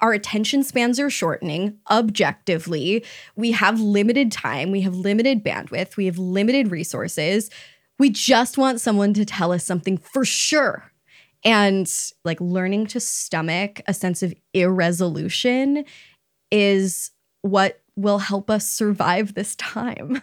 our attention spans are shortening objectively. We have limited time. We have limited bandwidth. We have limited resources. We just want someone to tell us something for sure. And like learning to stomach a sense of irresolution is what will help us survive this time.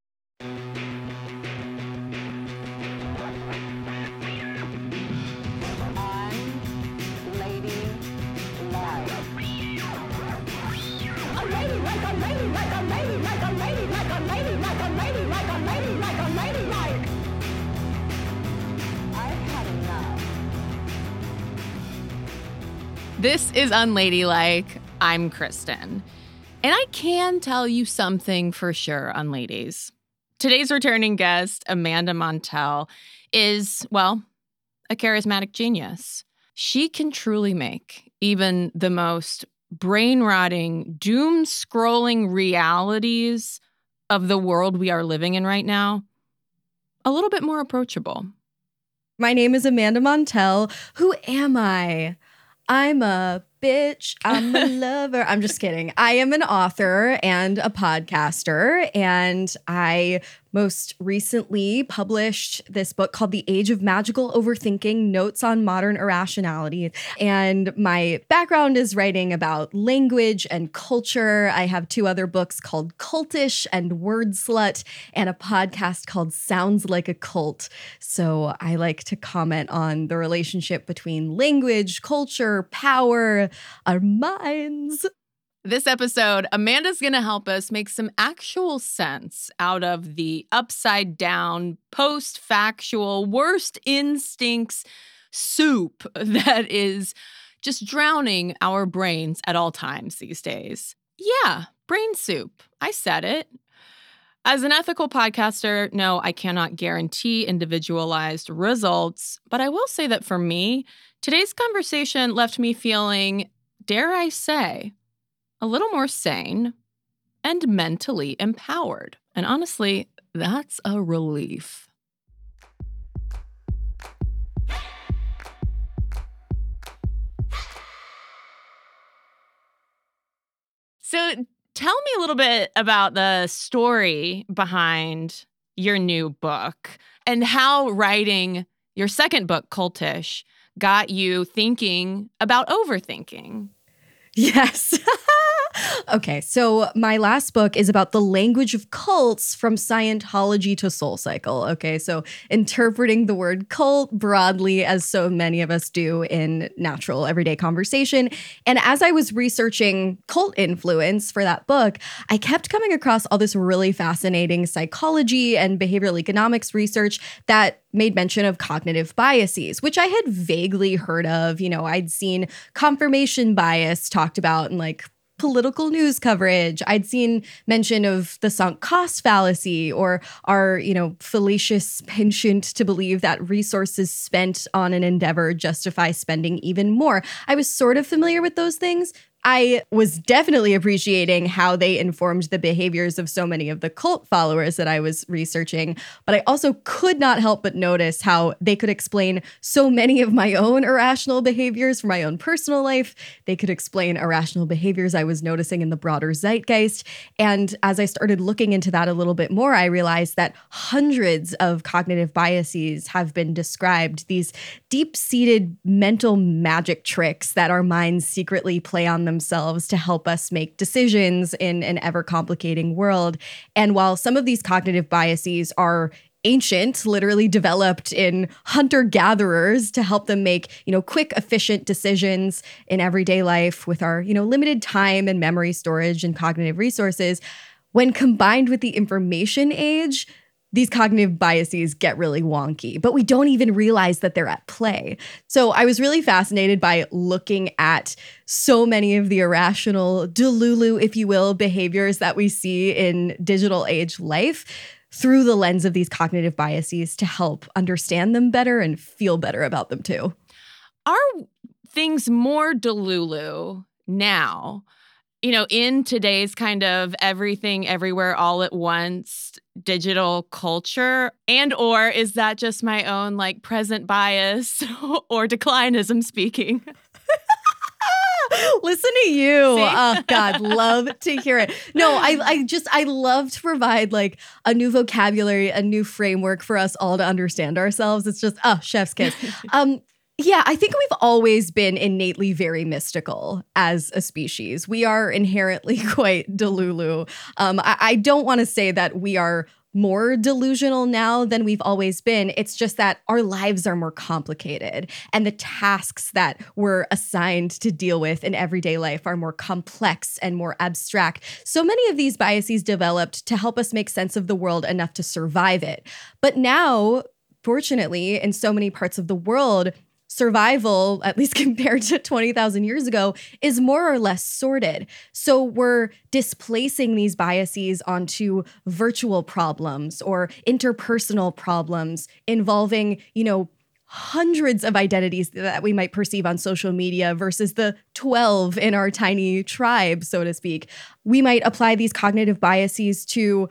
This is Unladylike. I'm Kristen. And I can tell you something for sure, unladies. Today's returning guest, Amanda Montell, is, well, a charismatic genius. She can truly make even the most brain-rotting, doom-scrolling realities of the world we are living in right now a little bit more approachable. My name is Amanda Montell. Who am I? I'm a bitch. I'm a lover. I'm just kidding. I am an author and a podcaster, and I most recently published this book called The Age of Magical Overthinking: Notes on Modern Irrationality. And my background is writing about language and culture. I have 2 other books called Cultish and Word Slut, and a podcast called Sounds Like a Cult. So I like to comment on the relationship between language, culture, power, our minds. This episode, Amanda's going to help us make some actual sense out of the upside-down, post-factual, worst instincts soup that is just drowning our brains at all times these days. Yeah, brain soup. I said it. As an ethical podcaster, no, I cannot guarantee individualized results, but I will say that for me, today's conversation left me feeling, dare I say, a little more sane and mentally empowered. And honestly, that's a relief. So tell me a little bit about the story behind your new book and how writing your second book, Cultish, got you thinking about overthinking. Yes. Okay, so my last book is about the language of cults from Scientology to SoulCycle. Okay, so interpreting the word cult broadly, as so many of us do in natural everyday conversation. And as I was researching cult influence for that book, I kept coming across all this really fascinating psychology and behavioral economics research that made mention of cognitive biases, which I had vaguely heard of. You know, I'd seen confirmation bias talked about in like political news coverage. I'd seen mention of the sunk cost fallacy, or our, fallacious penchant to believe that resources spent on an endeavor justify spending even more. I was sort of familiar with those things. I was definitely appreciating how they informed the behaviors of so many of the cult followers that I was researching, but I also could not help but notice how they could explain so many of my own irrational behaviors from my own personal life. They could explain irrational behaviors I was noticing in the broader zeitgeist. And as I started looking into that a little bit more, I realized that hundreds of cognitive biases have been described, these deep-seated mental magic tricks that our minds secretly play on themselves to help us make decisions in an ever-complicating world. And while some of these cognitive biases are ancient, literally developed in hunter-gatherers to help them make, quick, efficient decisions in everyday life with our, limited time and memory storage and cognitive resources, when combined with the information age, these cognitive biases get really wonky, but we don't even realize that they're at play. So I was really fascinated by looking at so many of the irrational, delulu, if you will, behaviors that we see in digital age life through the lens of these cognitive biases to help understand them better and feel better about them too. Are things more delulu now, in today's kind of everything, everywhere, all at once digital culture? And or is that just my own present bias or declinism speaking? Listen to you. Oh God, love to hear it. No, I love to provide like a new vocabulary, a new framework for us all to understand ourselves. It's just, chef's kiss. Yeah, I think we've always been innately very mystical as a species. We are inherently quite delulu. I don't want to say that we are more delusional now than we've always been. It's just that our lives are more complicated and the tasks that we're assigned to deal with in everyday life are more complex and more abstract. So many of these biases developed to help us make sense of the world enough to survive it. But now, fortunately, in so many parts of the world, survival, at least compared to 20,000 years ago, is more or less sorted. So we're displacing these biases onto virtual problems or interpersonal problems involving, hundreds of identities that we might perceive on social media versus the 12 in our tiny tribe, so to speak. We might apply these cognitive biases to,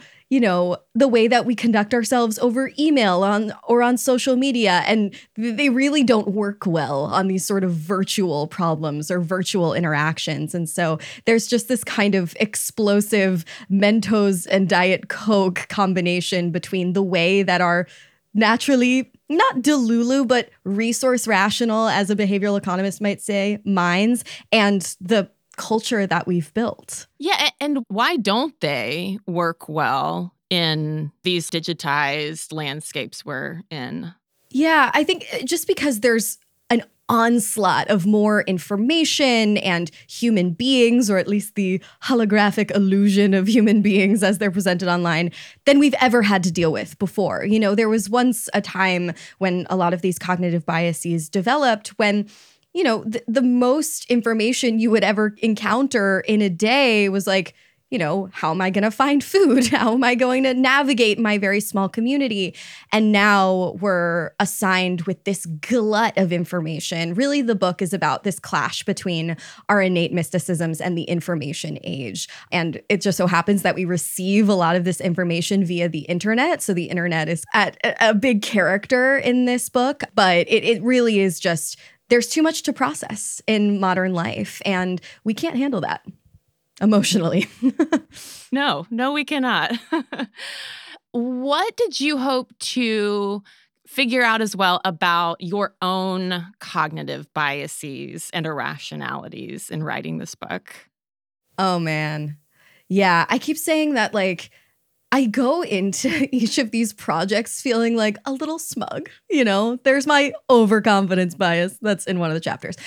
the way that we conduct ourselves over email or on social media. And they really don't work well on these sort of virtual problems or virtual interactions. And so there's just this kind of explosive Mentos and Diet Coke combination between the way that our naturally, not delulu, but resource rational, as a behavioral economist might say, minds, and the culture that we've built. Yeah, and why don't they work well in these digitized landscapes we're in? Yeah, I think just because there's an onslaught of more information and human beings, or at least the holographic illusion of human beings as they're presented online, than we've ever had to deal with before. There was once a time when a lot of these cognitive biases developed when the most information you would ever encounter in a day was like, how am I going to find food? How am I going to navigate my very small community? And now we're assigned with this glut of information. Really, the book is about this clash between our innate mysticisms and the information age. And it just so happens that we receive a lot of this information via the internet. So the internet is a big character in this book, but it really is just, there's too much to process in modern life, and we can't handle that emotionally. No, we cannot. What did you hope to figure out as well about your own cognitive biases and irrationalities in writing this book? Oh, man. Yeah, I keep saying that, I go into each of these projects feeling like a little smug. There's my overconfidence bias. That's in one of the chapters.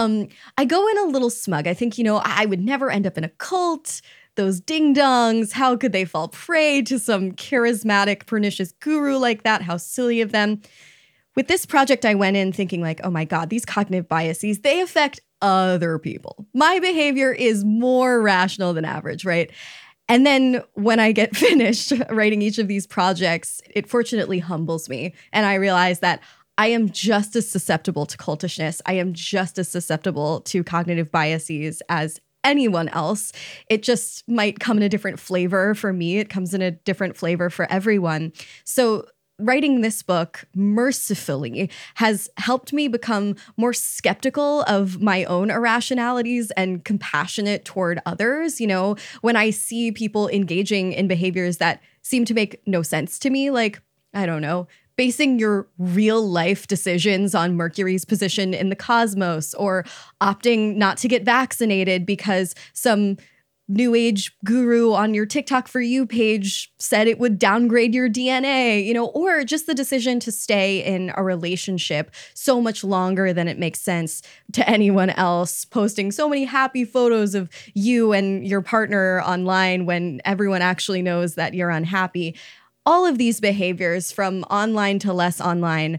I go in a little smug. I think, I would never end up in a cult. Those ding-dongs, how could they fall prey to some charismatic, pernicious guru like that? How silly of them. With this project, I went in thinking oh my God, these cognitive biases, they affect other people. My behavior is more rational than average, right? And then when I get finished writing each of these projects, it fortunately humbles me. And I realize that I am just as susceptible to cultishness. I am just as susceptible to cognitive biases as anyone else. It just might come in a different flavor for me. It comes in a different flavor for everyone. So writing this book, mercifully, has helped me become more skeptical of my own irrationalities and compassionate toward others. When I see people engaging in behaviors that seem to make no sense to me, I don't know, basing your real life decisions on Mercury's position in the cosmos, or opting not to get vaccinated because some new age guru on your TikTok For You page said it would downgrade your DNA, or just the decision to stay in a relationship so much longer than it makes sense to anyone else, posting so many happy photos of you and your partner online when everyone actually knows that you're unhappy. All of these behaviors, from online to less online,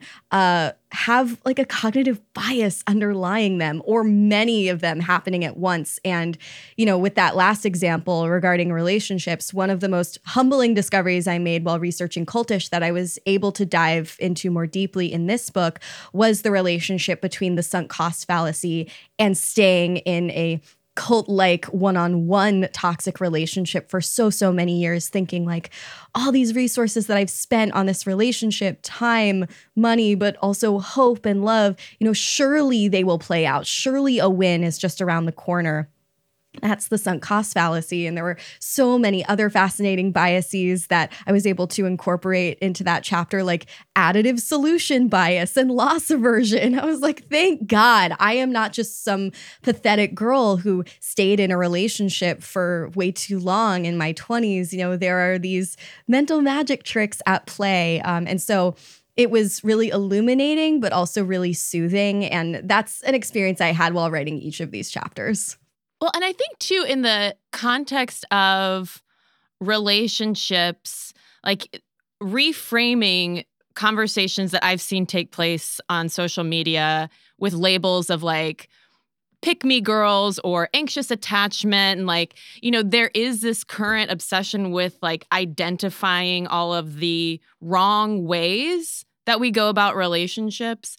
have a cognitive bias underlying them, or many of them happening at once. And, with that last example regarding relationships, one of the most humbling discoveries I made while researching cultish that I was able to dive into more deeply in this book was the relationship between the sunk cost fallacy and staying in a cult-like one-on-one toxic relationship for so many years, thinking like all these resources that I've spent on this relationship, time, money, but also hope and love, surely they will play out. Surely a win is just around the corner. That's the sunk cost fallacy. And there were so many other fascinating biases that I was able to incorporate into that chapter, like additive solution bias and loss aversion. I was like, thank God I am not just some pathetic girl who stayed in a relationship for way too long in my 20s. There are these mental magic tricks at play. And so it was really illuminating, but also really soothing. And that's an experience I had while writing each of these chapters. Well, and I think, too, in the context of relationships, like reframing conversations that I've seen take place on social media with labels of like pick me girls or anxious attachment. And like, there is this current obsession with like identifying all of the wrong ways that we go about relationships,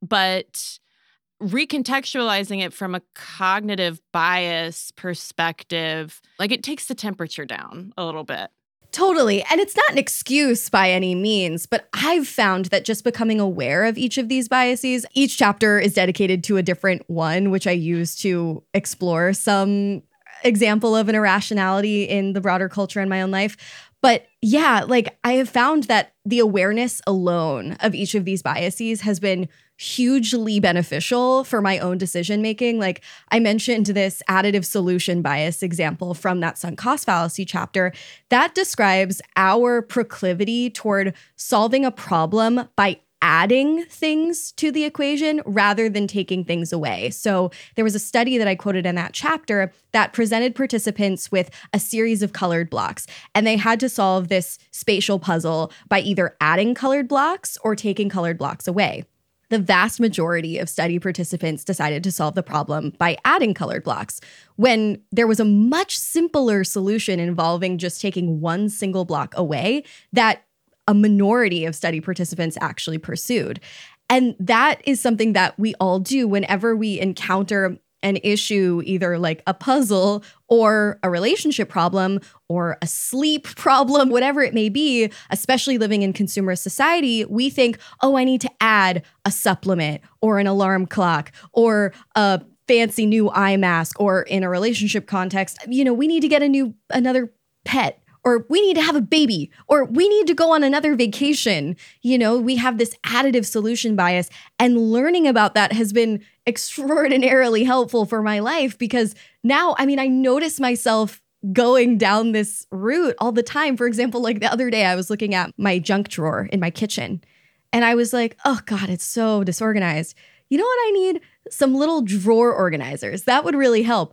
but recontextualizing it from a cognitive bias perspective, like it takes the temperature down a little bit. Totally. And it's not an excuse by any means, but I've found that just becoming aware of each of these biases, each chapter is dedicated to a different one, which I use to explore some example of an irrationality in the broader culture in my own life. But yeah, like I have found that the awareness alone of each of these biases has been hugely beneficial for my own decision making. Like I mentioned this additive solution bias example from that sunk cost fallacy chapter that describes our proclivity toward solving a problem by adding things to the equation rather than taking things away. So there was a study that I quoted in that chapter that presented participants with a series of colored blocks, and they had to solve this spatial puzzle by either adding colored blocks or taking colored blocks away. The vast majority of study participants decided to solve the problem by adding colored blocks, when there was a much simpler solution involving just taking one single block away that a minority of study participants actually pursued. And that is something that we all do whenever we encounter an issue, either like a puzzle or a relationship problem or a sleep problem, whatever it may be, especially living in consumer society. We think, oh, I need to add a supplement or an alarm clock or a fancy new eye mask, or in a relationship context, we need to get another pet, or we need to have a baby, or we need to go on another vacation. We have this additive solution bias, and learning about that has been extraordinarily helpful for my life, because now, I notice myself going down this route all the time. For example, like the other day, I was looking at my junk drawer in my kitchen, and I was like, oh God, it's so disorganized. You know what I need? Some little drawer organizers. That would really help.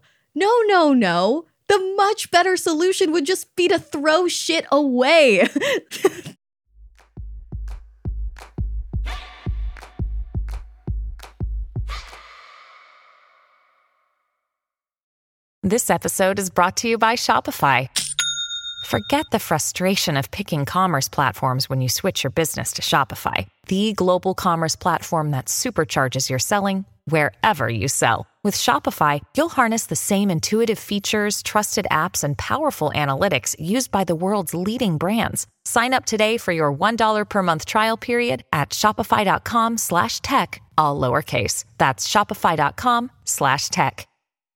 No. The much better solution would just be to throw shit away. This episode is brought to you by Shopify. Forget the frustration of picking commerce platforms when you switch your business to Shopify, the global commerce platform that supercharges your selling wherever you sell. With Shopify, you'll harness the same intuitive features, trusted apps, and powerful analytics used by the world's leading brands. Sign up today for your $1 per month trial period at shopify.com/tech, all lowercase. That's shopify.com/tech.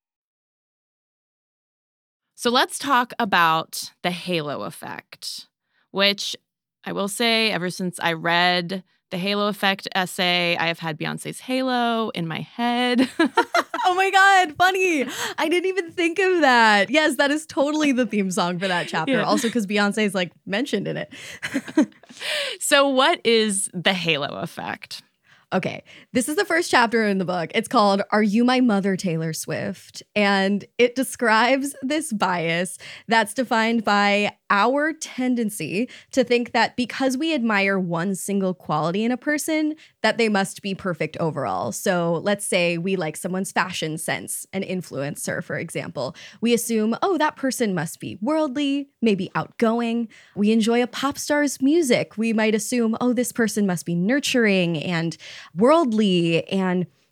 So let's talk about the halo effect, which I will say, ever since I read the Halo Effect essay, I have had Beyoncé's Halo in my head. Oh my God, funny. I didn't even think of that. Yes, that is totally the theme song for that chapter. Yeah. Also because Beyonce is like mentioned in it. So what is the Halo Effect? Okay, this is the first chapter in the book. It's called Are You My Mother, Taylor Swift? And it describes this bias that's defined by our tendency to think that because we admire one single quality in a person, that they must be perfect overall. So let's say we like someone's fashion sense, an influencer, for example. We assume, oh, that person must be worldly, maybe outgoing. We enjoy a pop star's music. We might assume, oh, this person must be nurturing and worldly. And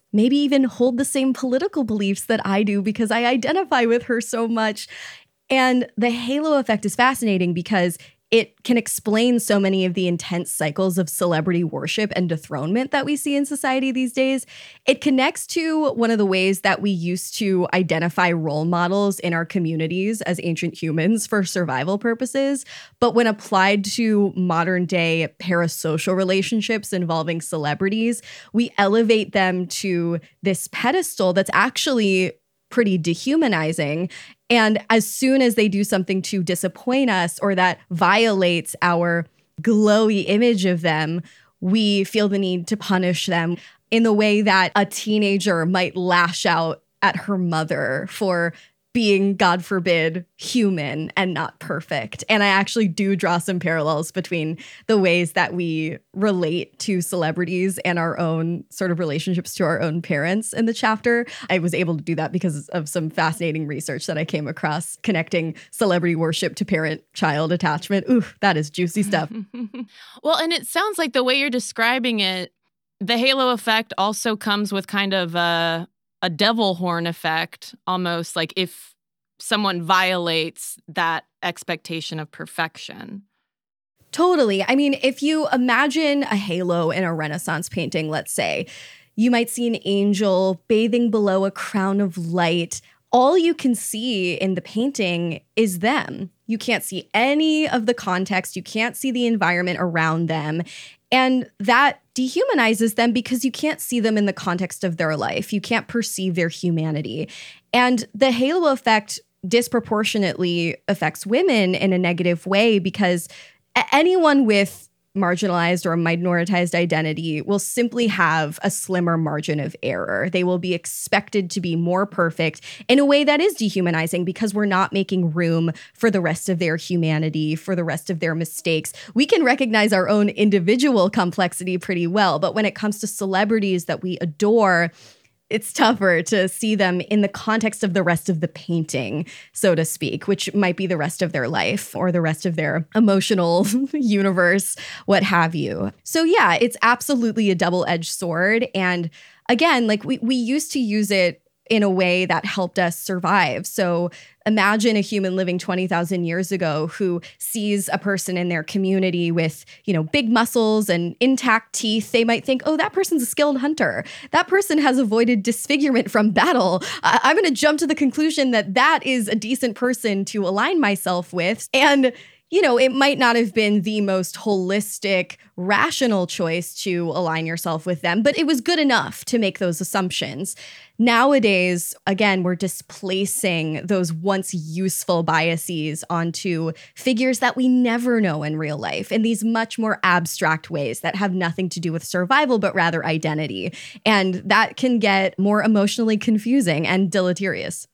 maybe even hold the same political beliefs that I do because I identify with her so much. And the halo effect is fascinating because it can explain so many of the intense cycles of celebrity worship and dethronement that we see in society these days. It connects to one of the ways that we used to identify role models in our communities as ancient humans for survival purposes. But when applied to modern day parasocial relationships involving celebrities, we elevate them to this pedestal that's actually pretty dehumanizing. And as soon as they do something to disappoint us or that violates our glowy image of them, we feel the need to punish them in the way that a teenager might lash out at her mother for being, God forbid, human and not perfect. And I actually do draw some parallels between the ways that we relate to celebrities and our own sort of relationships to our own parents in the chapter. I was able to do that because of some fascinating research that I came across connecting celebrity worship to parent-child attachment. Ooh, that is juicy stuff. Well, and it sounds like the way you're describing it, the halo effect also comes with kind of a devil horn effect, almost like if someone violates that expectation of perfection. Totally. I mean, if you imagine a halo in a Renaissance painting, let's say, you might see an angel bathing below a crown of light. All you can see in the painting is them. You can't see any of the context. You can't see the environment around them. And that dehumanizes them because you can't see them in the context of their life. You can't perceive their humanity. And the halo effect disproportionately affects women in a negative way because anyone with marginalized or minoritized identity will simply have a slimmer margin of error. They will be expected to be more perfect in a way that is dehumanizing because we're not making room for the rest of their humanity, for the rest of their mistakes. We can recognize our own individual complexity pretty well, but when it comes to celebrities that we adore, it's tougher to see them in the context of the rest of the painting, so to speak, which might be the rest of their life or the rest of their emotional universe, what have you. So yeah, it's absolutely a double-edged sword. And again, like we used to use it in a way that helped us survive. So imagine a human living 20,000 years ago who sees a person in their community with, big muscles and intact teeth. They might think, oh, that person's a skilled hunter. That person has avoided disfigurement from battle. I'm going to jump to the conclusion that that is a decent person to align myself with. And it might not have been the most holistic, rational choice to align yourself with them, but it was good enough to make those assumptions. Nowadays, again, we're displacing those once useful biases onto figures that we never know in real life in these much more abstract ways that have nothing to do with survival, but rather identity. And that can get more emotionally confusing and deleterious.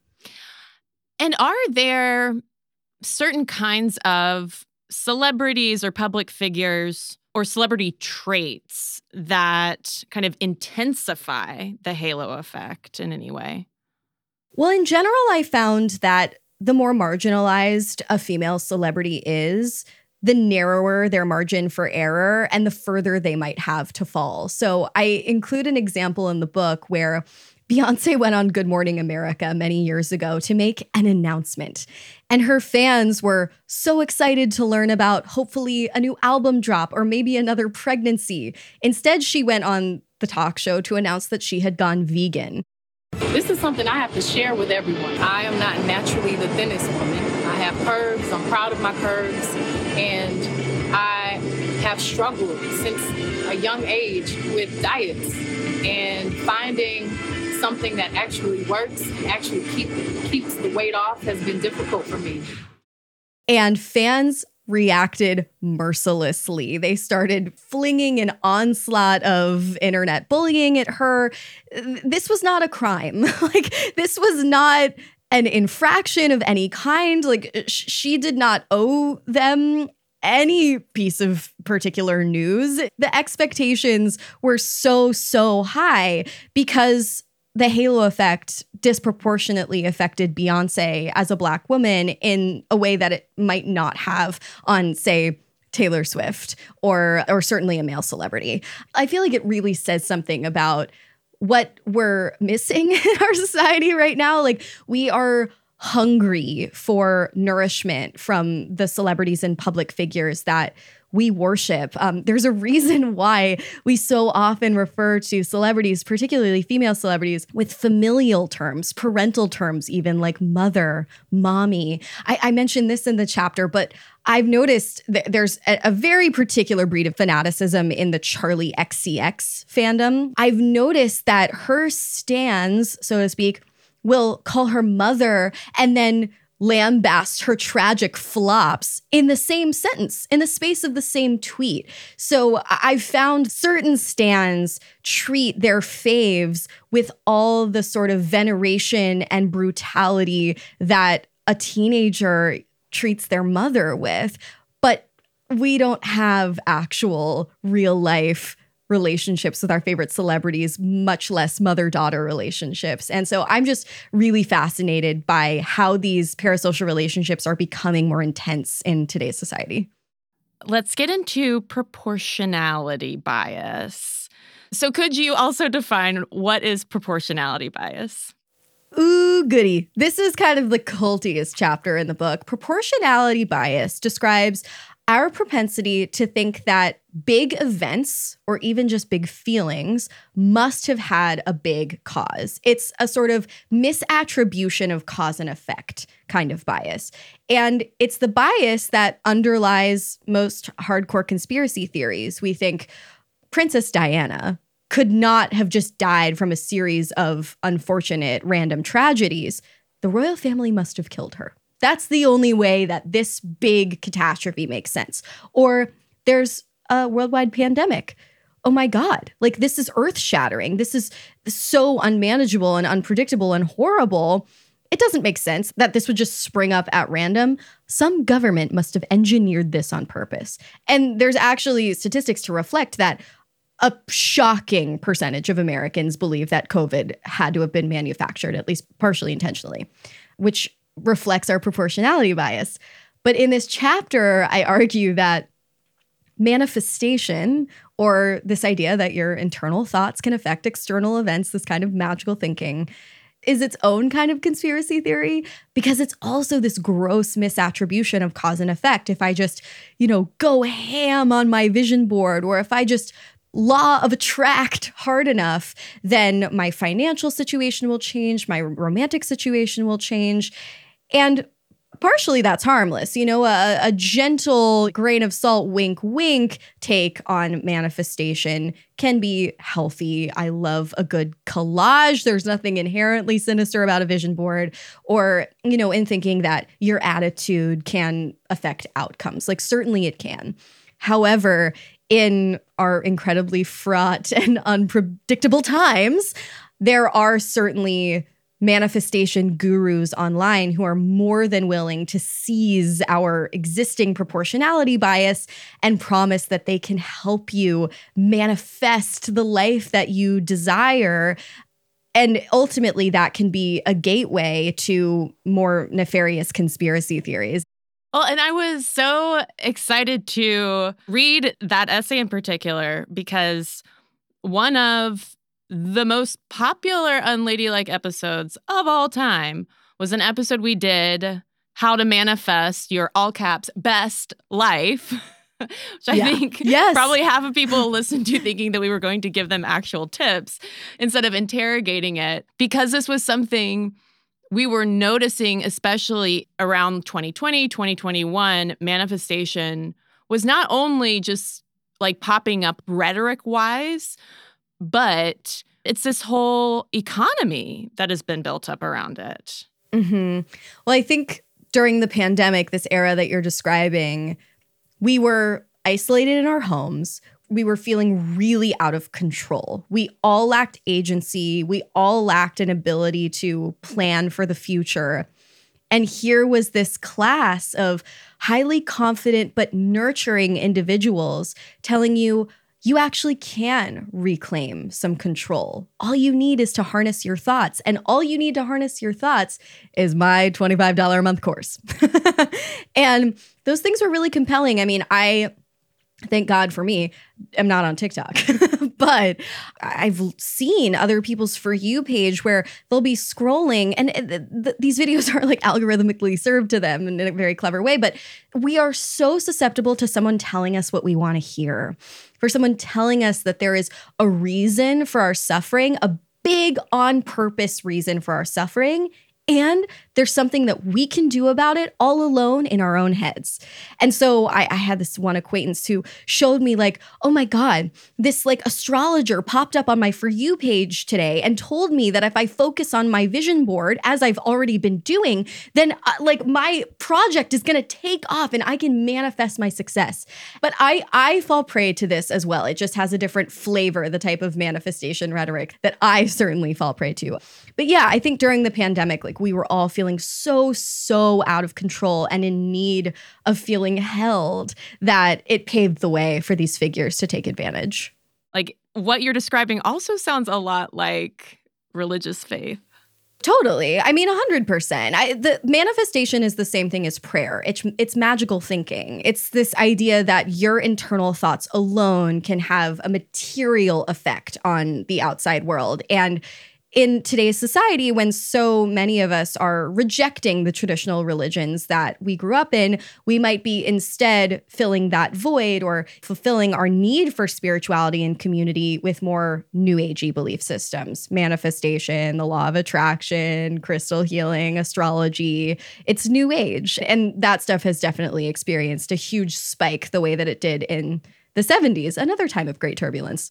And are there certain kinds of celebrities or public figures or celebrity traits that kind of intensify the halo effect in any way? Well, in general, I found that the more marginalized a female celebrity is, the narrower their margin for error and the further they might have to fall. So I include an example in the book where Beyoncé went on Good Morning America many years ago to make an announcement. And her fans were so excited to learn about hopefully a new album drop or maybe another pregnancy. Instead, she went on the talk show to announce that she had gone vegan. This is something I have to share with everyone. I am not naturally the thinnest woman. I have curves. I'm proud of my curves. And I have struggled since a young age with diets and finding something that actually works and actually keeps the weight off has been difficult for me. And fans reacted mercilessly. They started flinging an onslaught of internet bullying at her. This was not a crime. This was not an infraction of any kind. She did not owe them any piece of particular news. The expectations were so high because the halo effect disproportionately affected Beyoncé as a Black woman in a way that it might not have on, say, Taylor Swift or certainly a male celebrity. I feel like it really says something about what we're missing in our society right now. Like, we are hungry for nourishment from the celebrities and public figures that we worship. There's a reason why we so often refer to celebrities, particularly female celebrities, with familial terms, parental terms, even like mother, mommy. I mentioned this in the chapter, but I've noticed that there's a very particular breed of fanaticism in the Charli XCX fandom. I've noticed that her stans, so to speak, will call her mother and then lambast her tragic flops in the same sentence, in the space of the same tweet. So I've found certain stans treat their faves with all the sort of veneration and brutality that a teenager treats their mother with. But we don't have actual real life relationships with our favorite celebrities, much less mother-daughter relationships. And so I'm just really fascinated by how these parasocial relationships are becoming more intense in today's society. Let's get into proportionality bias. So could you also define what is proportionality bias? Ooh, goody. This is kind of the cultiest chapter in the book. Proportionality bias describes our propensity to think that big events or even just big feelings must have had a big cause. It's a sort of misattribution of cause and effect kind of bias. And it's the bias that underlies most hardcore conspiracy theories. We think Princess Diana could not have just died from a series of unfortunate random tragedies. The royal family must have killed her. That's the only way that this big catastrophe makes sense. Or there's a worldwide pandemic. Oh my God, like this is earth-shattering. This is so unmanageable and unpredictable and horrible. It doesn't make sense that this would just spring up at random. Some government must have engineered this on purpose. And there's actually statistics to reflect that a shocking percentage of Americans believe that COVID had to have been manufactured, at least partially intentionally, which reflects our proportionality bias. But in this chapter, I argue that manifestation, or this idea that your internal thoughts can affect external events, this kind of magical thinking, is its own kind of conspiracy theory, because it's also this gross misattribution of cause and effect. If I just, go ham on my vision board, or if I just law of attract hard enough, then my financial situation will change, my romantic situation will change. And partially that's harmless. A gentle grain of salt, wink, wink take on manifestation can be healthy. I love a good collage. There's nothing inherently sinister about a vision board, or, in thinking that your attitude can affect outcomes. Like, certainly it can. However, in our incredibly fraught and unpredictable times, there are certainly manifestation gurus online who are more than willing to seize our existing proportionality bias and promise that they can help you manifest the life that you desire. And ultimately, that can be a gateway to more nefarious conspiracy theories. Well, and I was so excited to read that essay in particular because one of the most popular Unladylike episodes of all time was an episode we did, How to Manifest Your, all caps, Best Life, which I think probably half of people listened to thinking that we were going to give them actual tips instead of interrogating it, because this was something we were noticing, especially around 2020, 2021, manifestation was not only just like popping up rhetoric-wise, but it's this whole economy that has been built up around it. Mm-hmm. Well, I think during the pandemic, this era that you're describing, we were isolated in our homes. We were feeling really out of control. We all lacked agency. We all lacked an ability to plan for the future. And here was this class of highly confident but nurturing individuals telling you, you actually can reclaim some control. All you need is to harness your thoughts. And all you need to harness your thoughts is my $25 a month course. And those things were really compelling. I mean, thank God for me, I'm not on TikTok. But I've seen other people's For You page where they'll be scrolling and these videos are like algorithmically served to them in a very clever way. But we are so susceptible to someone telling us what we want to hear, for someone telling us that there is a reason for our suffering, a big on purpose reason for our suffering. And there's something that we can do about it all alone in our own heads. And so I had this one acquaintance who showed me like, oh my God, this like astrologer popped up on my For You page today and told me that if I focus on my vision board, as I've already been doing, then like my project is going to take off and I can manifest my success. But I fall prey to this as well. It just has a different flavor, the type of manifestation rhetoric that I certainly fall prey to. But yeah, I think during the pandemic, like we were all feeling so out of control and in need of feeling held that it paved the way for these figures to take advantage. Like what you're describing also sounds a lot like religious faith. Totally. I mean, 100%. The manifestation is the same thing as prayer. It's magical thinking. It's this idea that your internal thoughts alone can have a material effect on the outside world. And in today's society, when so many of us are rejecting the traditional religions that we grew up in, we might be instead filling that void or fulfilling our need for spirituality and community with more new agey belief systems, manifestation, the law of attraction, crystal healing, astrology. It's new age. And that stuff has definitely experienced a huge spike the way that it did in the 70s, another time of great turbulence.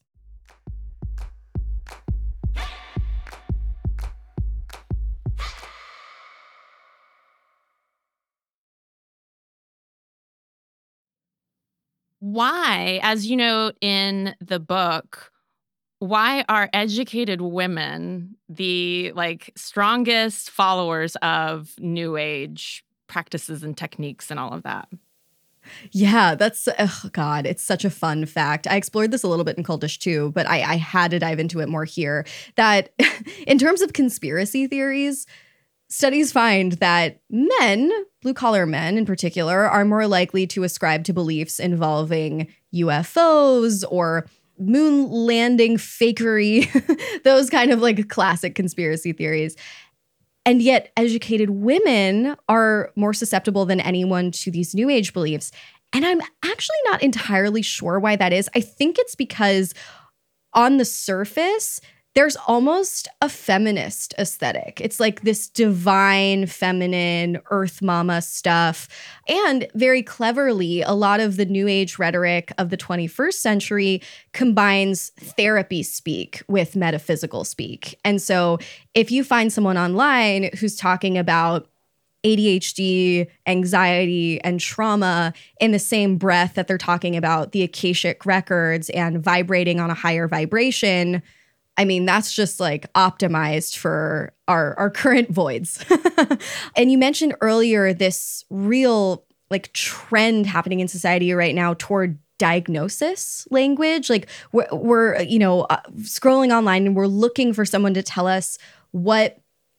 Why, as you note in the book, why are educated women the like strongest followers of New Age practices and techniques and all of that? Yeah, that's, oh God, it's such a fun fact. I explored this a little bit in Cultish too, but I had to dive into it more here. That in terms of conspiracy theories, studies find that men, blue-collar men in particular, are more likely to ascribe to beliefs involving UFOs or moon landing fakery, those kind of like classic conspiracy theories. And yet educated women are more susceptible than anyone to these new age beliefs. And I'm actually not entirely sure why that is. I think it's because on the surface, there's almost a feminist aesthetic. It's like this divine, feminine, earth mama stuff. And very cleverly, a lot of the new age rhetoric of the 21st century combines therapy speak with metaphysical speak. And so if you find someone online who's talking about ADHD, anxiety, and trauma in the same breath that they're talking about the Akashic records and vibrating on a higher vibration, I mean, that's just like optimized for our current voids. And you mentioned earlier this real like trend happening in society right now toward diagnosis language. Like we're scrolling online and we're looking for someone to tell us what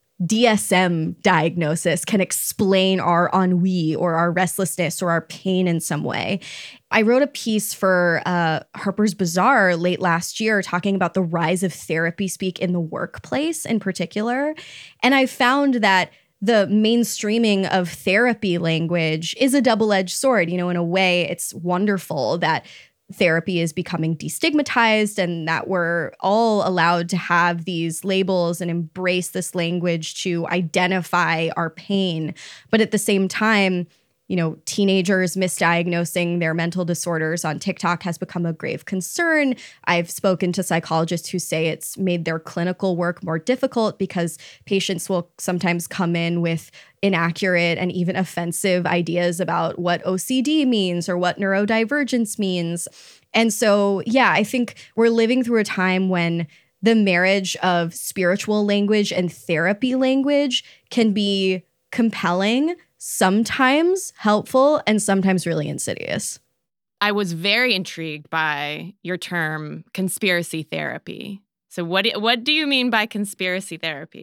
DSM diagnosis can explain our ennui or our restlessness or our pain in some way. I wrote a piece for Harper's Bazaar late last year talking about the rise of therapy speak in the workplace in particular. And I found that the mainstreaming of therapy language is a double-edged sword. You know, in a way, it's wonderful that therapy is becoming destigmatized and that we're all allowed to have these labels and embrace this language to identify our pain. But at the same time, you know, teenagers misdiagnosing their mental disorders on TikTok has become a grave concern. I've spoken to psychologists who say it's made their clinical work more difficult because patients will sometimes come in with inaccurate and even offensive ideas about what OCD means or what neurodivergence means. And so, yeah, I think we're living through a time when the marriage of spiritual language and therapy language can be compelling, sometimes helpful, and sometimes really insidious. I was very intrigued by your term conspiracy therapy. So what do you mean by conspiracy therapy?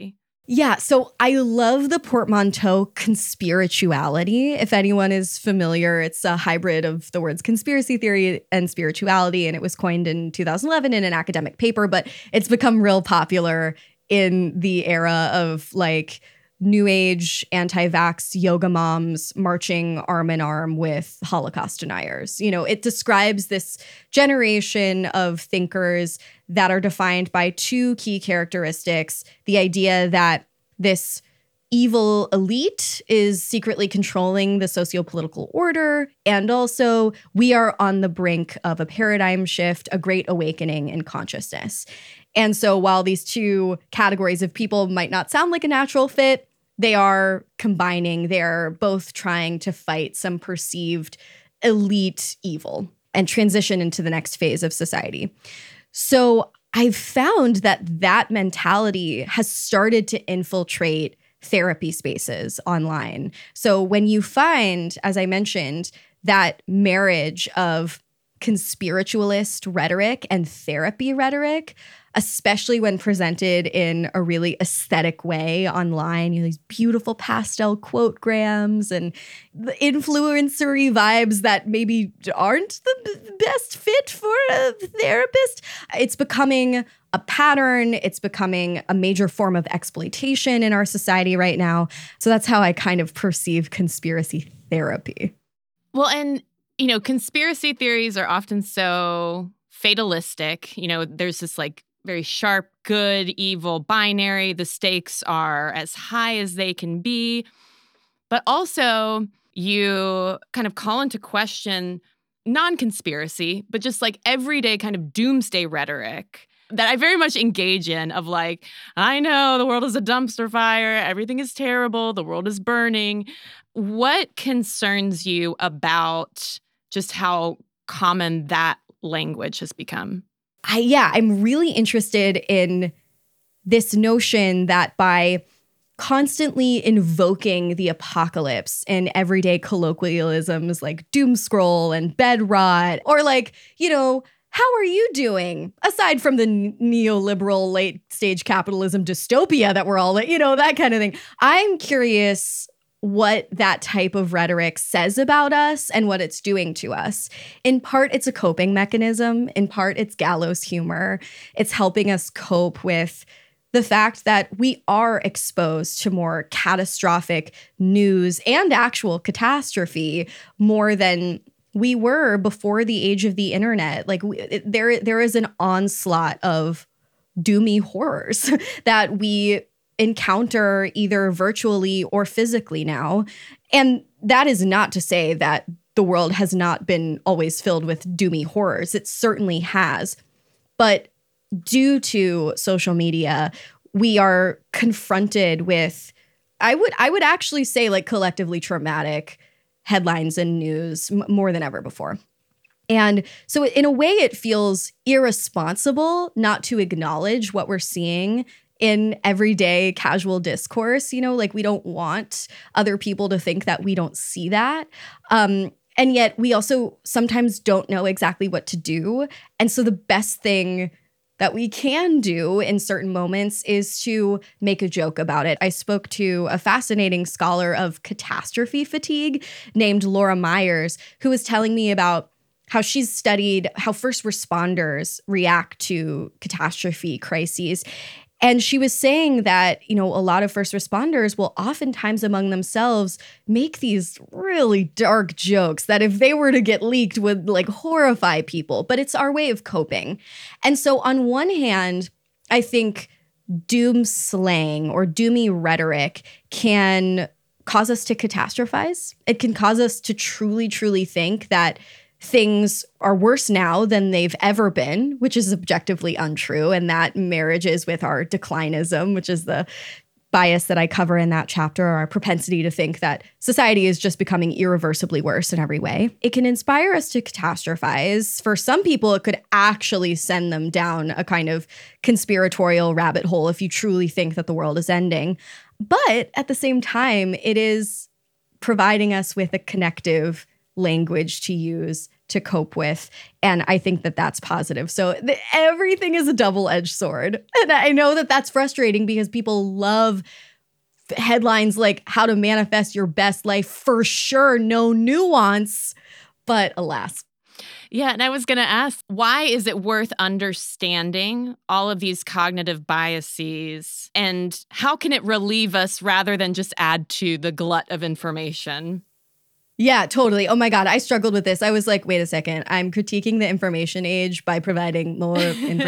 Yeah, so I love the portmanteau conspirituality. If anyone is familiar, it's a hybrid of the words conspiracy theory and spirituality, and it was coined in 2011 in an academic paper, but it's become real popular in the era of like New Age anti-vax yoga moms marching arm in arm with Holocaust deniers. You know, it describes this generation of thinkers that are defined by two key characteristics: the idea that this evil elite is secretly controlling the socio-political order, and also we are on the brink of a paradigm shift, a great awakening in consciousness. And so while these two categories of people might not sound like a natural fit, they are combining. They're both trying to fight some perceived elite evil and transition into the next phase of society. So I've found that that mentality has started to infiltrate therapy spaces online. So when you find, as I mentioned, that marriage of conspiritualist rhetoric and therapy rhetoric, especially when presented in a really aesthetic way online, you know, these beautiful pastel quotegrams and the influencery vibes that maybe aren't the best fit for a therapist. It's becoming a pattern. It's becoming a major form of exploitation in our society right now. So that's how I kind of perceive conspiracy therapy. Well, and, you know, conspiracy theories are often so fatalistic. You know, there's this like very sharp, good, evil binary. The stakes are as high as they can be. But also, you kind of call into question non-conspiracy, but just like everyday kind of doomsday rhetoric that I very much engage in of like, I know the world is a dumpster fire. Everything is terrible. The world is burning. What concerns you about just how common that language has become? I'm really interested in this notion that by constantly invoking the apocalypse in everyday colloquialisms like doom scroll and bed rot, or like, you know, how are you doing? Aside from the neoliberal late stage capitalism dystopia that we're all, you know, that kind of thing. I'm curious what that type of rhetoric says about us and what it's doing to us. In part, it's a coping mechanism. In part, it's gallows humor. It's helping us cope with the fact that we are exposed to more catastrophic news and actual catastrophe more than we were before the age of the internet. Like there is an onslaught of doomy horrors that we encounter either virtually or physically now. And that is not to say that the world has not been always filled with doomy horrors. It certainly has. But due to social media, we are confronted with, I would actually say, like, collectively traumatic headlines and news more than ever before. And so in a way, it feels irresponsible not to acknowledge what we're seeing in everyday casual discourse. You know, like, we don't want other people to think that we don't see that. And yet we also sometimes don't know exactly what to do. And so the best thing that we can do in certain moments is to make a joke about it. I spoke to a fascinating scholar of catastrophe fatigue named Laura Myers, who was telling me about how she's studied how first responders react to catastrophe crises. And she was saying that, you know, a lot of first responders will oftentimes among themselves make these really dark jokes that if they were to get leaked would like horrify people. But it's our way of coping. And so on one hand, I think doom slang or doomy rhetoric can cause us to catastrophize. It can cause us to truly, truly think that things are worse now than they've ever been, which is objectively untrue. And that marriages with our declinism, which is the bias that I cover in that chapter, our propensity to think that society is just becoming irreversibly worse in every way. It can inspire us to catastrophize. For some people, it could actually send them down a kind of conspiratorial rabbit hole if you truly think that the world is ending. But at the same time, it is providing us with a connective language to use to cope with. And I think that that's positive. So everything is a double-edged sword. And I know that that's frustrating because people love headlines like how to manifest your best life for sure, no nuance. But alas. Yeah, and I was going to ask, why is it worth understanding all of these cognitive biases, and how can it relieve us rather than just add to the glut of information? Yeah, totally. Oh my God, I struggled with this. I was like, wait a second, I'm critiquing the information age by providing more information, ?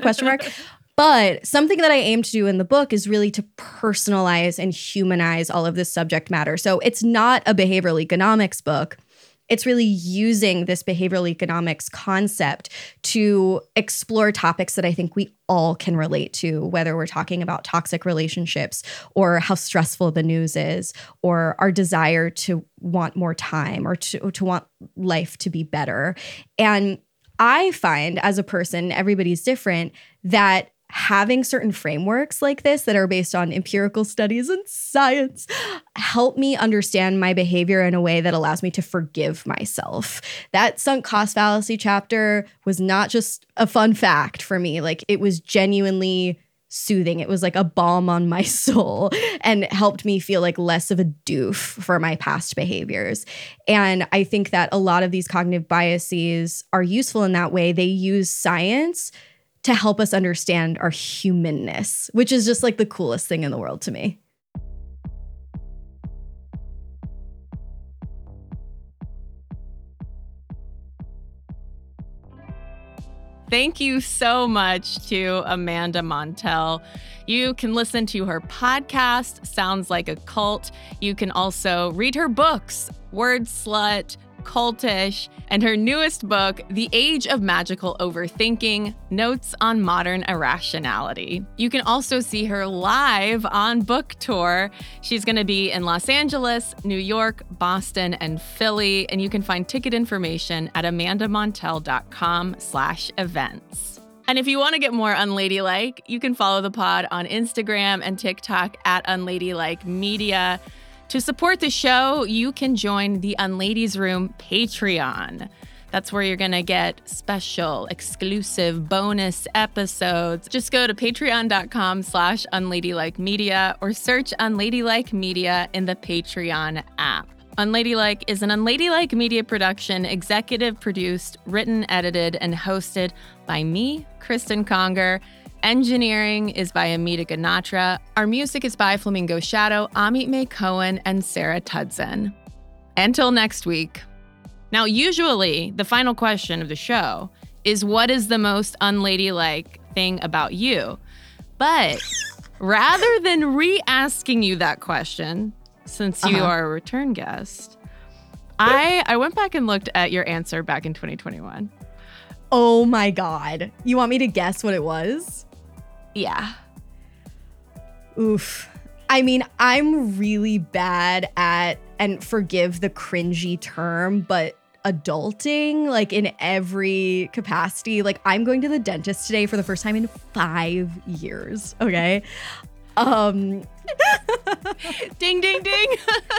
But something that I aim to do in the book is really to personalize and humanize all of this subject matter. So it's not a behavioral economics book. It's really using this behavioral economics concept to explore topics that I think we all can relate to, whether we're talking about toxic relationships or how stressful the news is, or our desire to want more time or to want life to be better. And I find as a person, everybody's different, that having certain frameworks like this that are based on empirical studies and science help me understand my behavior in a way that allows me to forgive myself. That sunk cost fallacy chapter was not just a fun fact for me. Like, it was genuinely soothing. It was like a balm on my soul and helped me feel like less of a doof for my past behaviors. And I think that a lot of these cognitive biases are useful in that way. They use science to help us understand our humanness, which is just like the coolest thing in the world to me. Thank you so much to Amanda Montell. You can listen to her podcast, Sounds Like a Cult. You can also read her books, Word Slut, Cultish, and her newest book, The Age of Magical Overthinking, Notes on Modern Irrationality. You can also see her live on book tour. She's going to be in Los Angeles, New York, Boston, and Philly, and you can find ticket information at amandamontell.com/events. And if you want to get more unladylike, you can follow the pod on Instagram and TikTok at Unladylike Media. To support the show, you can join the Unladies Room Patreon. That's where you're going to get special, exclusive bonus episodes. Just go to patreon.com/unladylikemedia or search Unladylike Media in the Patreon app. Unladylike is an Unladylike Media production, executive produced, written, edited, and hosted by me, Kristen Conger. Engineering is by Amita Ganatra. Our music is by Flamingo Shadow, Amit May Cohen, and Sarah Tudson. Until next week. Now, usually, the final question of the show is, what is the most unladylike thing about you? But rather than re-asking you that question, since you are a return guest, I went back and looked at your answer back in 2021. Oh my God. You want me to guess what it was? Yeah. Oof. I mean, I'm really bad at, and forgive the cringy term, but adulting, like in every capacity. Like, I'm going to the dentist today for the first time in 5 years. Okay. Ding, ding, ding.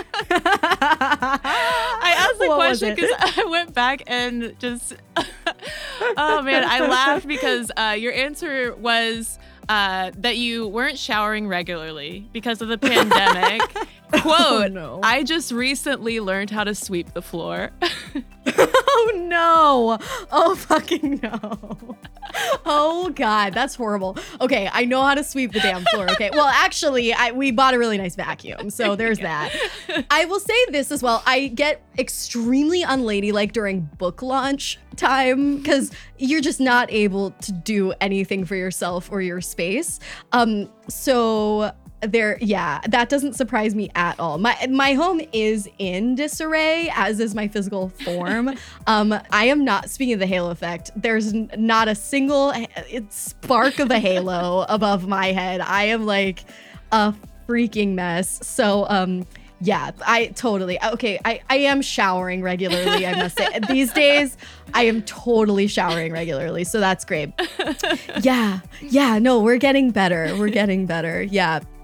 I asked the question because I went back and just, oh man, I laughed because your answer was that you weren't showering regularly because of the pandemic. Quote, oh, no. I just recently learned how to sweep the floor. Oh no. Oh fucking no. Oh God, that's horrible. Okay, I know how to sweep the damn floor. Okay, well actually, we bought a really nice vacuum, so there's that. I will say this as well. I get extremely unladylike during book launch time because you're just not able to do anything for yourself or your space. So that doesn't surprise me at all. My home is in disarray, as is my physical form. I am not, speaking of the halo effect, there's not a single spark of a halo above my head. I am like a freaking mess. So, yeah, I am showering regularly, I must say. These days, I am totally showering regularly, so that's great. Yeah, no, we're getting better. Yeah.